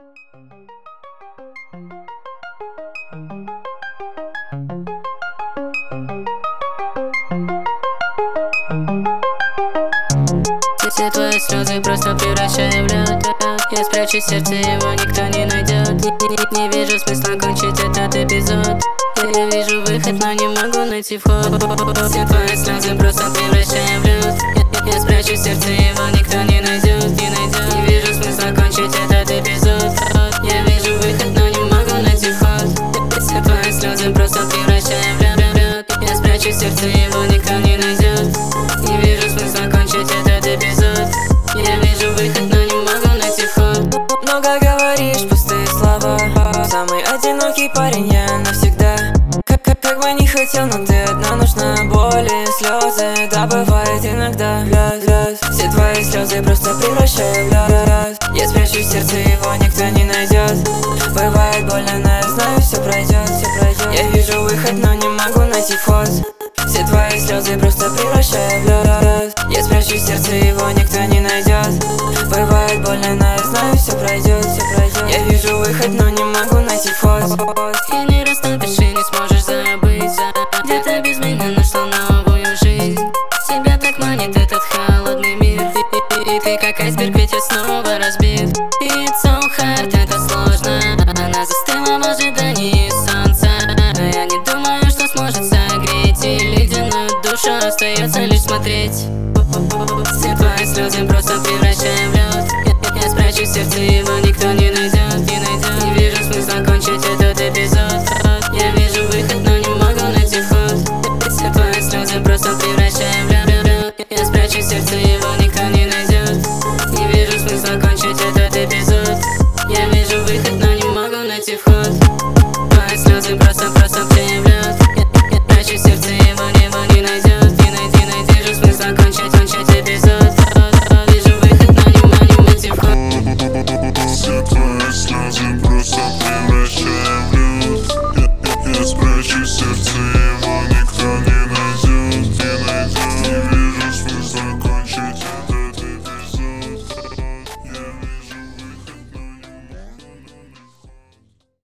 Все твои слезы просто превращаю в лед. Я спрячу сердце, его никто не найдет. Не вижу смысла кончить этот эпизод. Я вижу выход, но не могу найти вход. Все твои слезы просто превращаю в лед. Я спрячу сердце, его никто не найдет. Не вижу смысла кончить этот эпизод. Я вижу выход, но не могу найти вход. Все твои слезы просто превращаю в лед. Я спрячу сердце, его никто не найдет. Не вижу смысла кончить этот эпизод. Я вижу выход, но не могу найти вход. Много говоришь, пустые слова. Самый одинокий парень я навсегда. Как бы не хотел, но ты одна нужна. Боли, слезы, да бывает иногда. Все твои слезы просто превращаю в лед. Я спрячу сердце, его никто не найдет. Бывает больно, но я знаю, все пройдет. Я вижу выход, но не могу найти вход. Все твои слезы просто превращаю в лед. Я спрячу сердце, его никто не найдет. Бывает больно, но я знаю, все пройдет. Я вижу выход, но не могу найти вход. И не растопишь, и не сможешь забыть. Где-то без меня нашла новую жизнь. Тебя так манит этот холодный мир. И ты как айсберг, ведь я снова разбит. И it's so hard, это сложно. Она застыла в ожидании солнца. Я не думаю, что сможет согреть. И ледяную душу остается лишь смотреть. Все твои слезы просто превращаю в лед. Я спрячу сердце, его никто не найдет. Не вижу смысла кончить этот эпизод. Я вижу выход, но не могу найти вход. Все твои слезы просто превращаю в лед. Я спрячу сердце, его никто не найдет. Не вижу смысла кончить этот эпизод. Я вижу выход, но не могу найти вход. Твои слезы просто